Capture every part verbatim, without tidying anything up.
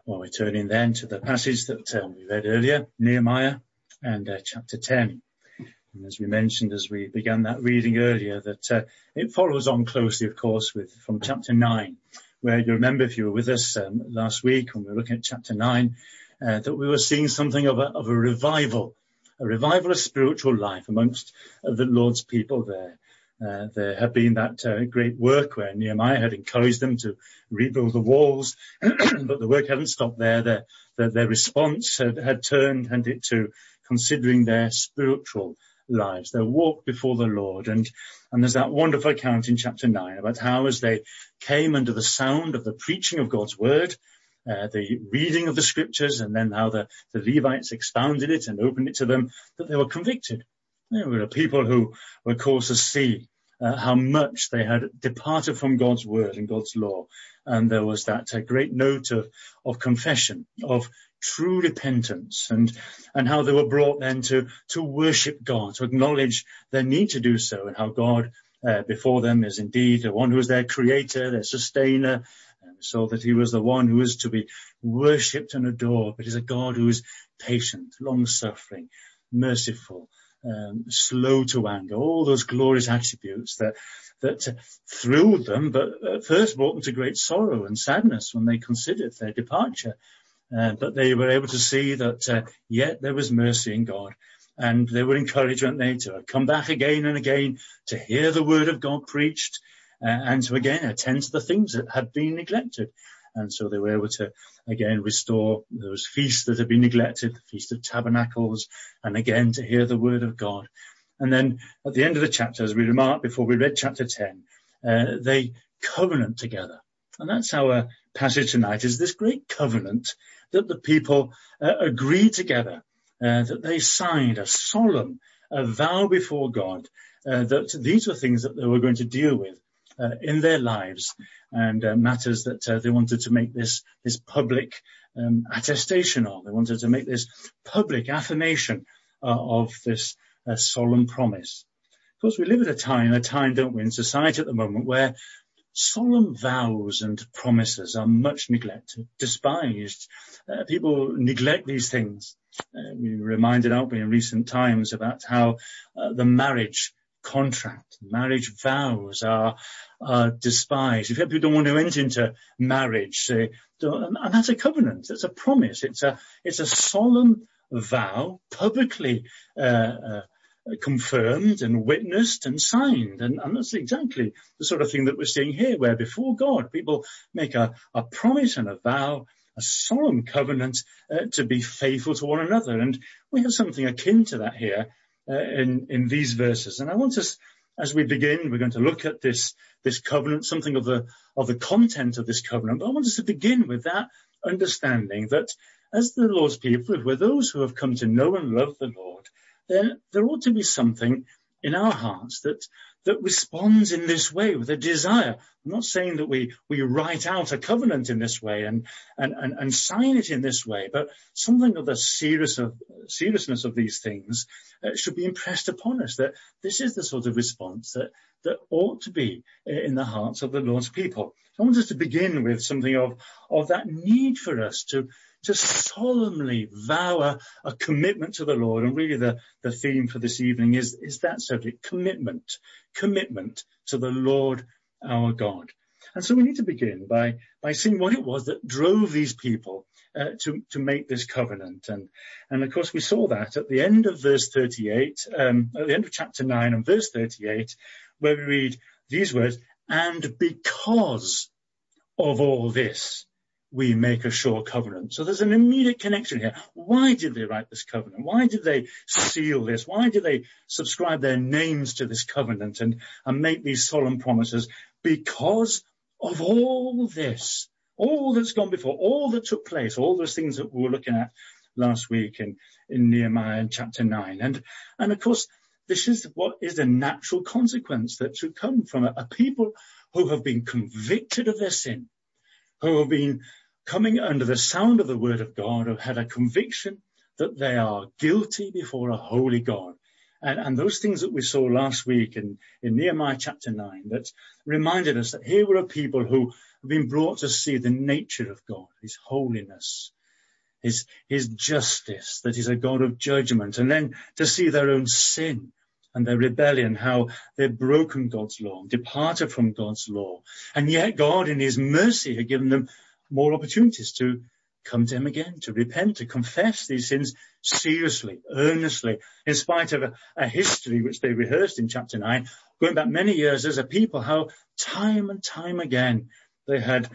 Well, we're turning then to the passage that um, we read earlier, Nehemiah and uh, chapter ten. And as we mentioned as we began that reading earlier, that uh, it follows on closely, of course, with from chapter nine, where you remember if you were with us um, last week when we were looking at chapter nine, uh, that we were seeing something of a, of a revival, a revival of spiritual life amongst uh, the Lord's people there. Uh, there had been that uh, great work where Nehemiah had encouraged them to rebuild the walls, but the work hadn't stopped there. Their, their, their response had, had turned and it to considering their spiritual lives, their walk before the Lord. And, and there's that wonderful account in chapter nine about how as they came under the sound of the preaching of God's word, uh, the reading of the scriptures, and then how the, the Levites expounded it and opened it to them, that they were convicted. There were people who were caused to see uh, how much they had departed from God's word and God's law. And there was that uh, great note of, of confession, of true repentance, and, and how they were brought then to, to worship God, to acknowledge their need to do so, and how God uh, before them is indeed the one who is their creator, their sustainer, and so that he was the one who is to be worshipped and adored, but is a God who is patient, long-suffering, merciful, Um, slow to anger, all those glorious attributes that that uh, thrilled them, but at first brought them to great sorrow and sadness when they considered their departure. Uh, but they were able to see that uh, yet there was mercy in God, and they were encouraged, weren't they, to come back again and again to hear the word of God preached, uh, and to again attend to the things that had been neglected. And so they were able to, again, restore those feasts that had been neglected, the Feast of Tabernacles, and again to hear the word of God. And then at the end of the chapter, as we remarked before we read chapter ten, uh, they covenant together. And that's our passage tonight, is this great covenant that the people uh, agreed together, uh, that they signed a solemn a vow before God, uh, that these were things that they were going to deal with Uh, in their lives, and uh, matters that uh, they wanted to make this this public um, attestation of. They wanted to make this public affirmation uh, of this uh, solemn promise. Of course, we live at a time, a time, don't we, in society at the moment where solemn vows and promises are much neglected, despised. Uh, people neglect these things. Uh, we were reminded, aren't we, in recent times about how uh, the marriage contract, marriage vows are, are despised. If people don't want to enter into marriage, they don't, and that's a covenant, it's a promise, it's a, it's a solemn vow, publicly uh, uh, confirmed and witnessed and signed. And, and that's exactly the sort of thing that we're seeing here, where before God, people make a, a promise and a vow, a solemn covenant uh, to be faithful to one another. And we have something akin to that here Uh, in, in these verses. And I want us, as we begin, we're going to look at this, this covenant, something of the, of the content of this covenant. But I want us to begin with that understanding that as the Lord's people, if we're those who have come to know and love the Lord, then there ought to be something in our hearts that, that responds in this way with a desire. I'm not saying that we, we write out a covenant in this way and, and, and, and sign it in this way, but something of the serious of, seriousness of these things uh, should be impressed upon us, that this is the sort of response that, that ought to be in the hearts of the Lord's people. So I want us to begin with something of, of that need for us to, to solemnly vow a, a commitment to the Lord. And really the, the theme for this evening is, is that subject, commitment, commitment to the Lord our God. And so we need to begin by, by seeing what it was that drove these people uh, to, to make this covenant. And, and of course we saw that at the end of verse thirty-eight, um, at the end of chapter nine and verse thirty-eight, where we read these words, and because of all this, we make a sure covenant. So there's an immediate connection here. Why did they write this covenant? Why did they seal this? Why did they subscribe their names to this covenant and, and make these solemn promises? Because of all this, all that's gone before, all that took place, all those things that we were looking at last week in, in Nehemiah in chapter nine. And, and of course, this is what is the natural consequence that should come from a, a people who have been convicted of their sin, who have been coming under the sound of the word of God, have had a conviction that they are guilty before a holy God, And, and those things that we saw last week in, in Nehemiah chapter nine, that reminded us that here were a people who have been brought to see the nature of God, his holiness, his, his justice, that he's a God of judgment, and then to see their own sin and their rebellion, how they've broken God's law, departed from God's law. And yet God in his mercy had given them more opportunities to come to him again, to repent, to confess these sins seriously, earnestly, in spite of a, a history which they rehearsed in chapter nine, going back many years as a people, how time and time again they had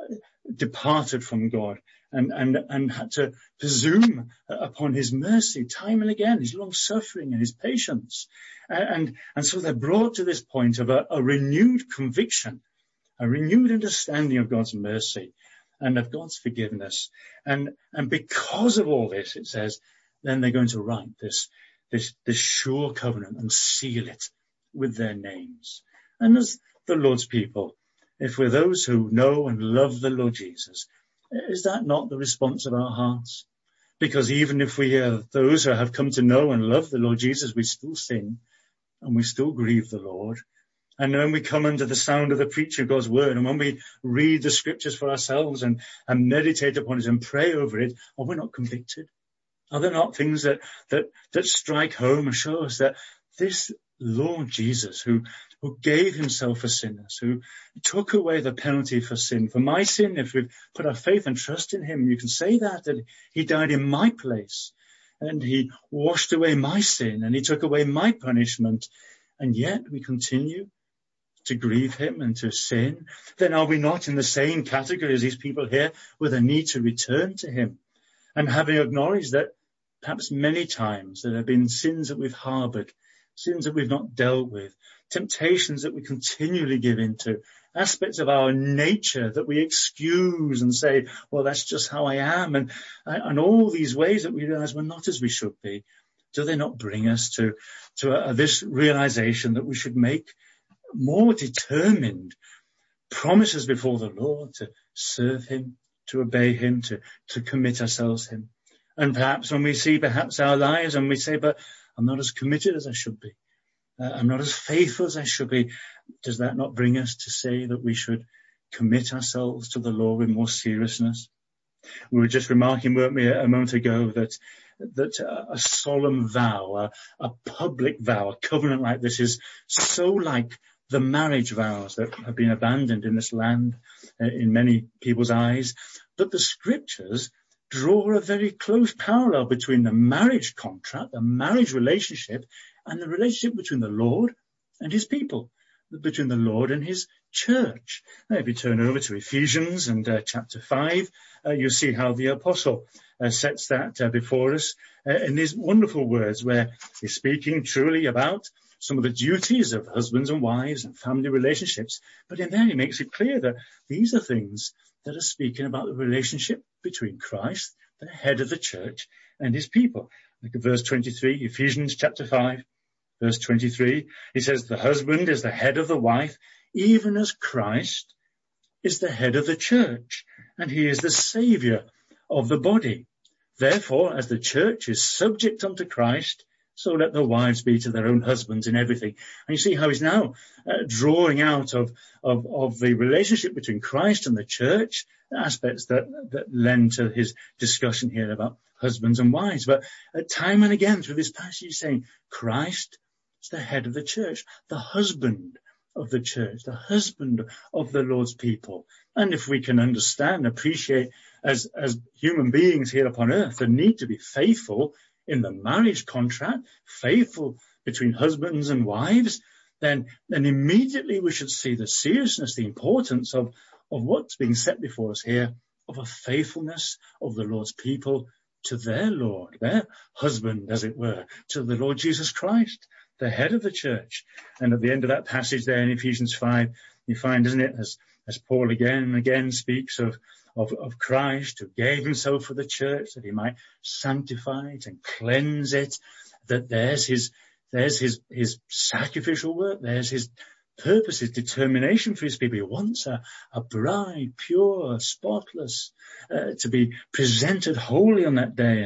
departed from God and, and, and had to presume upon his mercy time and again, his long suffering and his patience. And, and, and so they're brought to this point of a, a renewed conviction, a renewed understanding of God's mercy and of God's forgiveness. And, and because of all this, it says, then they're going to write this, this, this sure covenant and seal it with their names. And as the Lord's people, if we're those who know and love the Lord Jesus, is that not the response of our hearts? Because even if we are those who have come to know and love the Lord Jesus, we still sin and we still grieve the Lord. And when we come under the sound of the preaching of God's word, and when we read the scriptures for ourselves and, and meditate upon it and pray over it, are we not convicted? Are there not things that, that, that strike home and show us that this Lord Jesus, who, who gave himself for sinners, who took away the penalty for sin, for my sin, if we've put our faith and trust in him, you can say that, that he died in my place and he washed away my sin and he took away my punishment. And yet we continue to grieve him and to sin. Then are we not in the same category as these people here with a need to return to him? And having acknowledged that perhaps many times there have been sins that we've harbored, sins that we've not dealt with, temptations that we continually give into, aspects of our nature that we excuse and say, well, that's just how I am. And, and all these ways that we realize we're not as we should be. Do they not bring us to, to a, this realization that we should make more determined promises before the Lord to serve him, to obey him, to, to commit ourselves to him? And perhaps when we see perhaps our lives and we say, but I'm not as committed as I should be. Uh, I'm not as faithful as I should be. Does that not bring us to say that we should commit ourselves to the Lord with more seriousness? We were just remarking, weren't we, a moment ago, that that a solemn vow, a, a public vow, a covenant like this is so like the marriage vows that have been abandoned in this land uh, in many people's eyes, that the scriptures draw a very close parallel between the marriage contract, the marriage relationship, and the relationship between the Lord and his people, between the Lord and his church. Now, if you turn over to Ephesians and uh, chapter five, uh, you'll see how the apostle uh, sets that uh, before us uh, in these wonderful words where he's speaking truly about some of the duties of husbands and wives and family relationships. But in there he makes it clear that these are things that are speaking about the relationship between Christ, the head of the church, and his people. Look at verse twenty-three, Ephesians chapter five, verse twenty-three. He says, the husband is the head of the wife, even as Christ is the head of the church, and he is the Saviour of the body. Therefore, as the church is subject unto Christ, so let the wives be to their own husbands in everything. And you see how he's now uh, drawing out of, of, of the relationship between Christ and the church, aspects that, that lend to his discussion here about husbands and wives. But uh, time and again through this passage, he's saying Christ is the head of the church, the husband of the church, the husband of the Lord's people. And if we can understand, appreciate as, as human beings here upon earth, the need to be faithful in the marriage contract, faithful between husbands and wives, then, then immediately we should see the seriousness, the importance of, of what's being set before us here, of a faithfulness of the Lord's people to their Lord, their husband, as it were, to the Lord Jesus Christ, the head of the church. And at the end of that passage there in Ephesians five, you find, isn't it, as, as Paul again and again speaks of Of, of Christ, who gave himself for the church that he might sanctify it and cleanse it, that there's his, there's his, his sacrificial work, there's his purpose, his determination for his people. He wants a, a bride, pure, spotless, uh, to be presented holy on that day. And,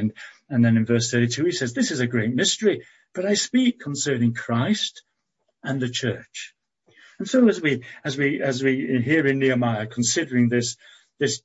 And then in verse thirty-two, he says, this is a great mystery, but I speak concerning Christ and the church. And so as we, as we, as we hear in Nehemiah, considering this, this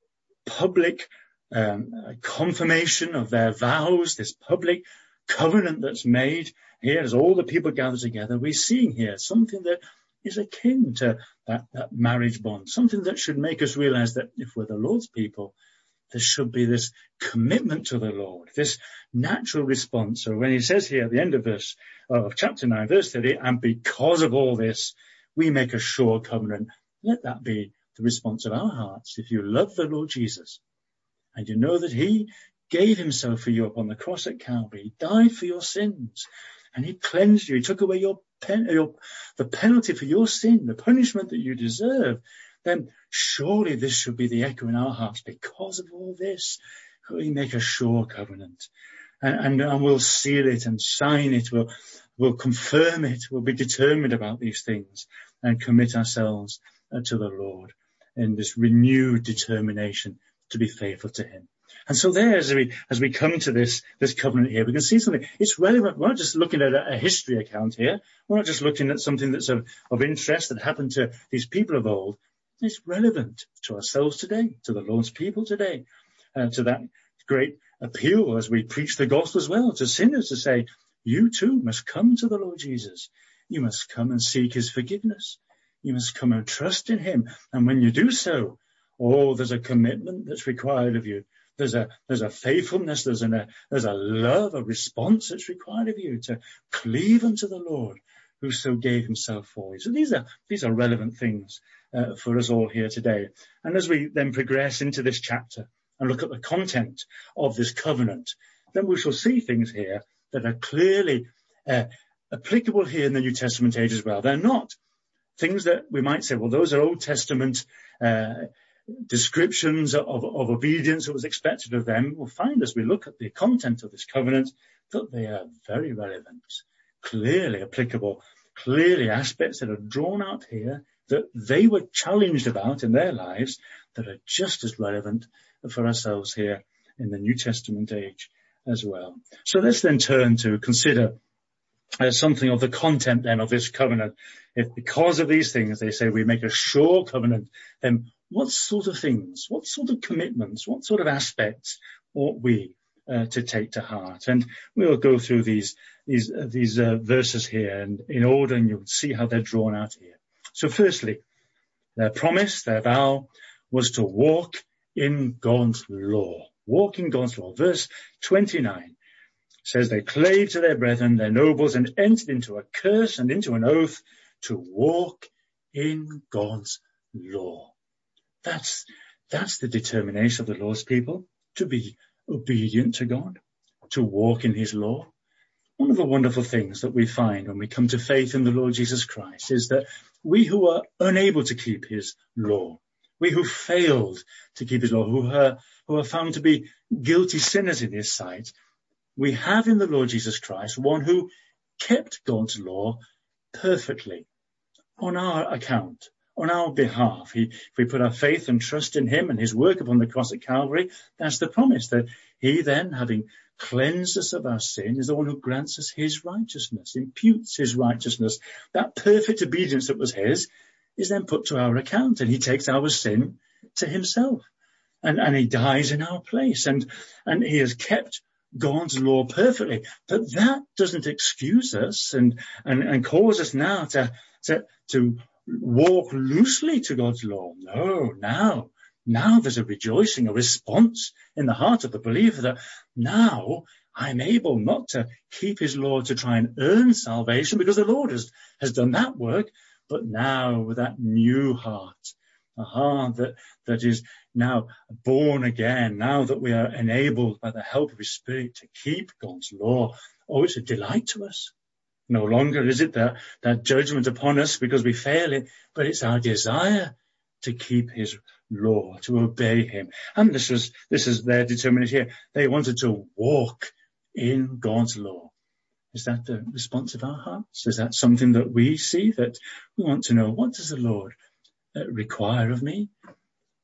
public um, confirmation of their vows, this public covenant that's made here as all the people gather together, we're seeing here something that is akin to that, that marriage bond, something that should make us realize that if we're the Lord's people, there should be this commitment to the Lord, this natural response. So when he says here at the end of verse of chapter nine, verse thirty, and because of all this, we make a sure covenant, let that be the response of our hearts. If you love the Lord Jesus and you know that he gave himself for you upon the cross at Calvary, he died for your sins and he cleansed you, he took away your, pen, your the penalty for your sin, the punishment that you deserve, then surely this should be the echo in our hearts. Because of all this, we make a sure covenant, and, and, and we'll seal it and sign it. We'll, we'll confirm it. We'll be determined about these things and commit ourselves uh, to the Lord in this renewed determination to be faithful to him. And so there, as we, as we come to this, this covenant here, we can see something. It's relevant. We're not just looking at a, a history account here. We're not just looking at something that's of, of interest that happened to these people of old. It's relevant to ourselves today, to the Lord's people today, uh, to that great appeal as we preach the gospel as well, to sinners to say, you too must come to the Lord Jesus. You must come and seek his forgiveness. You must come and trust in him. And when you do so, oh, there's a commitment that's required of you. There's a, there's a faithfulness, there's an, a, there's a love, a response that's required of you to cleave unto the Lord who so gave himself for you. So these are, these are relevant things uh, for us all here today. And as we then progress into this chapter and look at the content of this covenant, then we shall see things here that are clearly uh, applicable here in the New Testament age as well. They're not things that we might say, well, those are Old Testament uh, descriptions of, of obedience that was expected of them. We'll find as we look at the content of this covenant that they are very relevant, clearly applicable, clearly aspects that are drawn out here that they were challenged about in their lives that are just as relevant for ourselves here in the New Testament age as well. So let's then turn to consider uh, something of the content then of this covenant. If because of these things they say we make a sure covenant, then what sort of things, what sort of commitments, what sort of aspects ought we uh, to take to heart? And we'll go through these these uh, these uh, verses here and in order, and you'll see how they're drawn out here. So firstly, their promise, their vow was to walk in God's law. Walk in God's law. Verse twenty-nine says they clave to their brethren, their nobles, and entered into a curse and into an oath to walk in God's law. That's, that's the determination of the Lord's people, to be obedient to God, to walk in his law. One of the wonderful things that we find when we come to faith in the Lord Jesus Christ is that we who are unable to keep his law, we who failed to keep his law, who are, who are found to be guilty sinners in his sight, we have in the Lord Jesus Christ one who kept God's law perfectly on our account, on our behalf. He, if we put our faith and trust in him and his work upon the cross at Calvary, that's the promise that he then, having cleansed us of our sin, is the one who grants us his righteousness, imputes his righteousness. That perfect obedience that was his is then put to our account, and he takes our sin to himself, and, and he dies in our place, and, and he has kept God's law perfectly. But that doesn't excuse us and, and, and cause us now to, to, to walk loosely to God's law. No, now, now there's a rejoicing, a response in the heart of the believer that now I'm able not to keep his law to try and earn salvation because the Lord has, has done that work, but now with that new heart, a heart that, that is now born again, now that we are enabled by the help of his Spirit to keep God's law. Oh, it's a delight to us. No longer is it that, that judgment upon us because we fail it, but it's our desire to keep his law, to obey him. And this was, this is their determination here. They wanted to walk in God's law. Is that the response of our hearts? Is that something that we see, that we want to know? What does the Lord uh, require of me?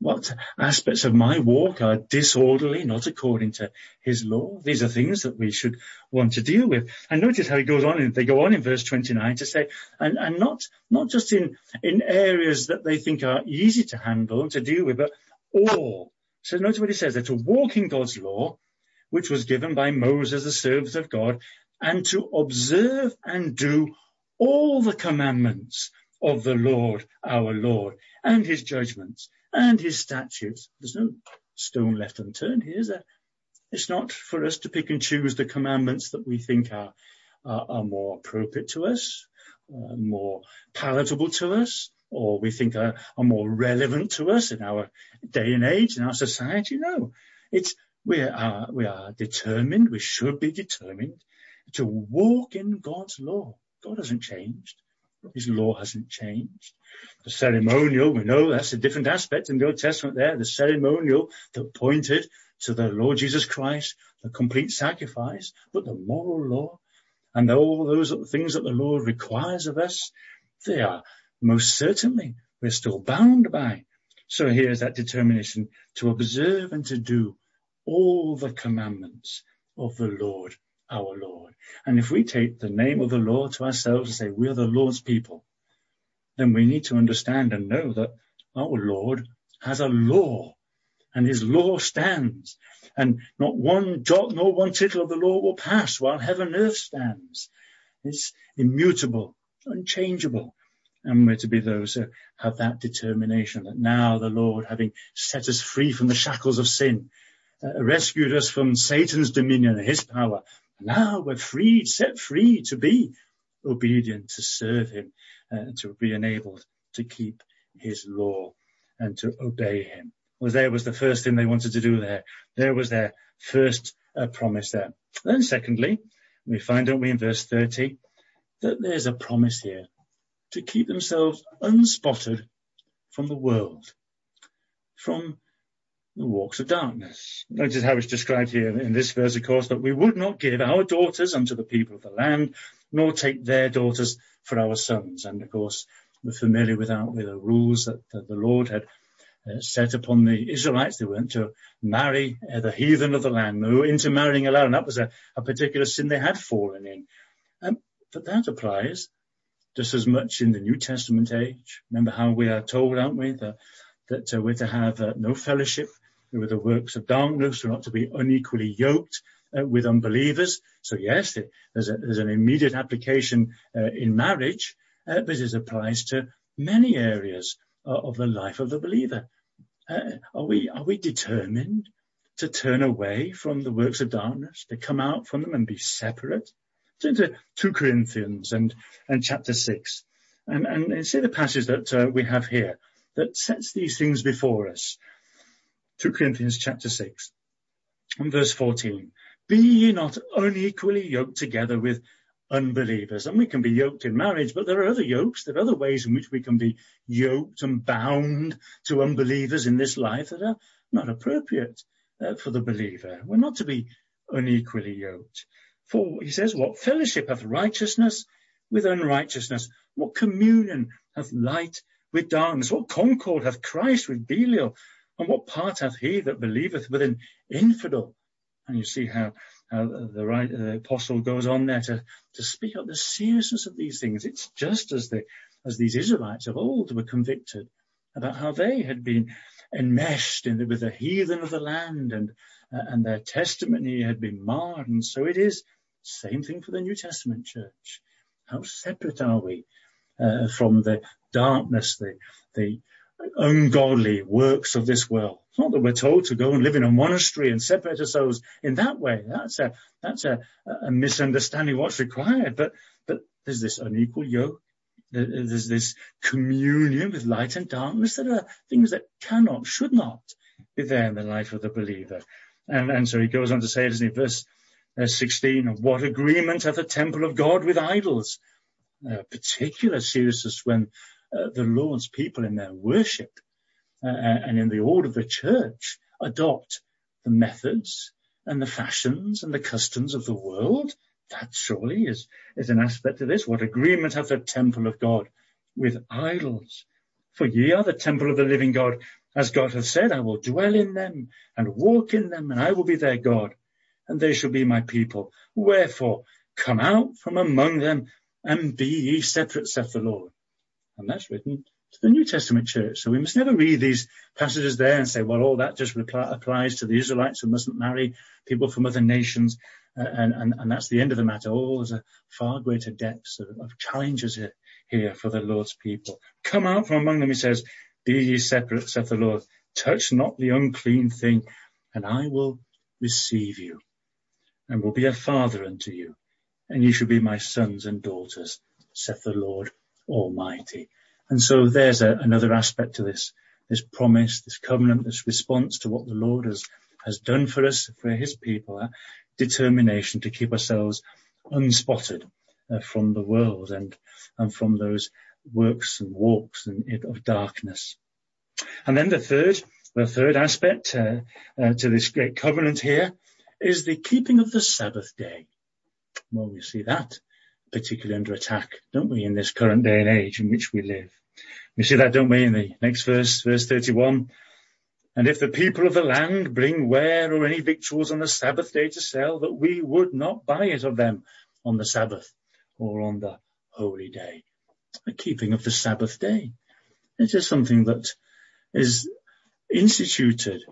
What aspects of my walk are disorderly, not according to his law? These are things that we should want to deal with. And notice how he goes on, and they go on in verse twenty-nine to say, and, and not, not just in, in areas that they think are easy to handle and to deal with, but all. So notice what he says there, to walk in God's law, which was given by Moses, the servant of God, and to observe and do all the commandments of the Lord, our Lord, and his judgments and his statutes. There's no stone left unturned here, is there? It's not for us to pick and choose the commandments that we think are, are, are more appropriate to us, uh, more palatable to us, or we think are, are more relevant to us in our day and age, in our society. No, it's, we are, we are determined, we should be determined to walk in God's law. God hasn't changed. His law hasn't changed. The ceremonial, we know that's a different aspect in the Old Testament there. The ceremonial that pointed to the Lord Jesus Christ, the complete sacrifice, but the moral law and all those things that the Lord requires of us, they are most certainly we're still bound by. So here's that determination to observe and to do all the commandments of the Lord, our Lord. And if we take the name of the Lord to ourselves and say we're the Lord's people, then we need to understand and know that our Lord has a law, and his law stands, and not one jot nor one tittle of the law will pass while heaven and earth stands. It's immutable, unchangeable, and we're to be those who have that determination that now the Lord, having set us free from the shackles of sin, uh, rescued us from Satan's dominion and his power, now we're freed, set free to be obedient, to serve him, uh, to be enabled to keep his law and to obey him. Well, there was the first thing they wanted to do there. There was their first uh, promise there. Then secondly, we find, don't we, in verse thirty, that there's a promise here to keep themselves unspotted from the world, from the walks of darkness. Notice how it's described here in this verse, of course, that we would not give our daughters unto the people of the land, nor take their daughters for our sons. And of course, we're familiar with, our, with the rules that, that the Lord had uh, set upon the Israelites. They weren't to marry uh, the heathen of the land. They were intermarrying allowed, and that was a, a particular sin they had fallen in. Um, but that applies just as much in the New Testament age. Remember how we are told, aren't we, that, that uh, we're to have uh, no fellowship with the works of darkness. We're not to be unequally yoked uh, with unbelievers. So yes, there's, a, there's an immediate application uh, in marriage, uh, but it applies to many areas uh, of the life of the believer. Uh, are we are we determined to turn away from the works of darkness, to come out from them and be separate? Turn to two Corinthians and, and chapter six, and, and see the passage that uh, we have here that sets these things before us. two Corinthians chapter six and verse fourteen. Be ye not unequally yoked together with unbelievers. And we can be yoked in marriage, but there are other yokes, there are other ways in which we can be yoked and bound to unbelievers in this life that are not appropriate uh, for the believer. We're not to be unequally yoked. For, he says, what fellowship hath righteousness with unrighteousness? What communion hath light with darkness? What concord hath Christ with Belial? And what part hath he that believeth with an infidel? And you see how, how the, right, the apostle goes on there to, to speak up the seriousness of these things. It's just as the as these Israelites of old were convicted about how they had been enmeshed in the, with the heathen of the land, and uh, and their testimony had been marred. And so it is same thing for the New Testament church. How separate are we uh, from the darkness, the the ungodly works of this world? It's not that we're told to go and live in a monastery and separate ourselves in that way. That's a that's a, a misunderstanding of what's required. But but there's this unequal yoke. There's this communion with light and darkness that are things that cannot, should not be there in the life of the believer. And and so he goes on to say, doesn't he, verse uh, sixteen, of what agreement hath the temple of God with idols? Uh, particular seriousness when uh, the Lord's people in their worship uh, and in the order of the church adopt the methods and the fashions and the customs of the world. That surely is, is an aspect of this. What agreement hath the temple of God with idols? For ye are the temple of the living God. As God hath said, I will dwell in them and walk in them, and I will be their God, and they shall be my people. Wherefore, come out from among them and be ye separate, saith the Lord. And that's written to the New Testament church. So we must never read these passages there and say, well, all that just reply, applies to the Israelites who mustn't marry people from other nations, uh, and, and, and that's the end of the matter. Oh, there's a far greater depths of, of challenges here, here for the Lord's people. Come out from among them, he says, be ye separate, saith the Lord. Touch not the unclean thing, and I will receive you, and will be a father unto you, and ye shall be my sons and daughters, saith the Lord Almighty. And so there's a, another aspect to this, this promise, this covenant, this response to what the Lord has, has done for us, for his people, that determination to keep ourselves unspotted uh, from the world and, and from those works and walks and, of darkness. And then the third, the third aspect uh, uh, to this great covenant here is the keeping of the Sabbath day. Well, we see that particularly under attack, don't we, in this current day and age in which we live. We see that, don't we, in the next verse, verse thirty-one. And if the people of the land bring ware or any victuals on the Sabbath day to sell, that we would not buy it of them on the Sabbath or on the holy day. The keeping of the Sabbath day. It is something that is instituted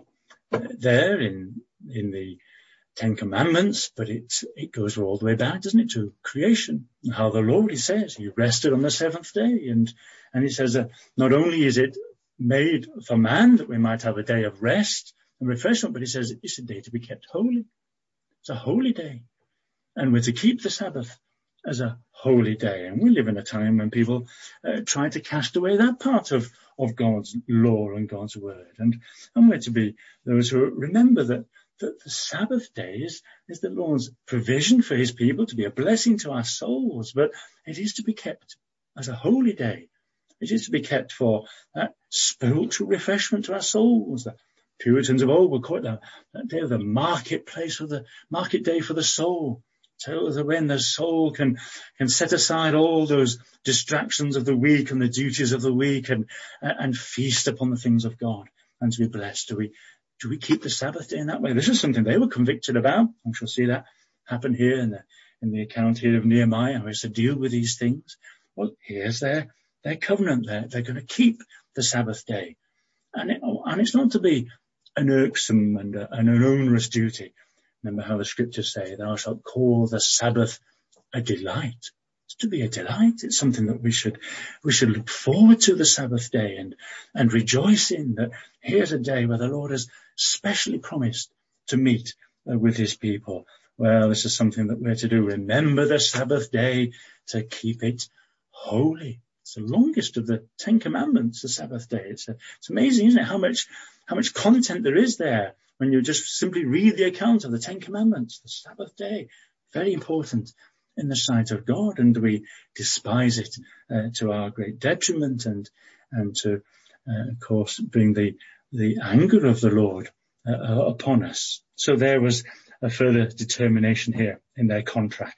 there in, in the Ten Commandments, but it, it goes all the way back, doesn't it, to creation. How the Lord, he says, he rested on the seventh day. And, and he says that not only is it made for man that we might have a day of rest and refreshment, but he says it's a day to be kept holy. It's a holy day. And we're to keep the Sabbath as a holy day. And we live in a time when people uh, try to cast away that part of, of God's law and God's word. And, and we're to be those who remember that that the Sabbath day is, is the Lord's provision for his people to be a blessing to our souls, but it is to be kept as a holy day. It is to be kept for that spiritual refreshment to our souls. The Puritans of old would call it that, that day of the marketplace, for the market day for the soul. So that when the soul can, can set aside all those distractions of the week and the duties of the week and, and feast upon the things of God and to be blessed. Do we Do we keep the Sabbath day in that way? This is something they were convicted about. We shall see that happen here in the, in the account here of Nehemiah, who has to deal with these things. Well, here's their, their covenant there. They're going to keep the Sabbath day. And, it, and it's not to be an irksome and, a, and an onerous duty. Remember how the scriptures say, thou shalt call the Sabbath a delight. It's to be a delight. It's something that we should, we should look forward to, the Sabbath day, and, and rejoice in that here's a day where the Lord has specially promised to meet uh, with his people. Well, this is something that we're to do. Remember the Sabbath day to keep it holy. It's the longest of the Ten Commandments, the Sabbath day. It's, a, it's amazing, isn't it? How much, how much content there is there when you just simply read the account of the Ten Commandments, the Sabbath day. Very important in the sight of God, and we despise it uh, to our great detriment, and and to, uh, of course, bring the the anger of the Lord uh, upon us. So there was a further determination here in their contract.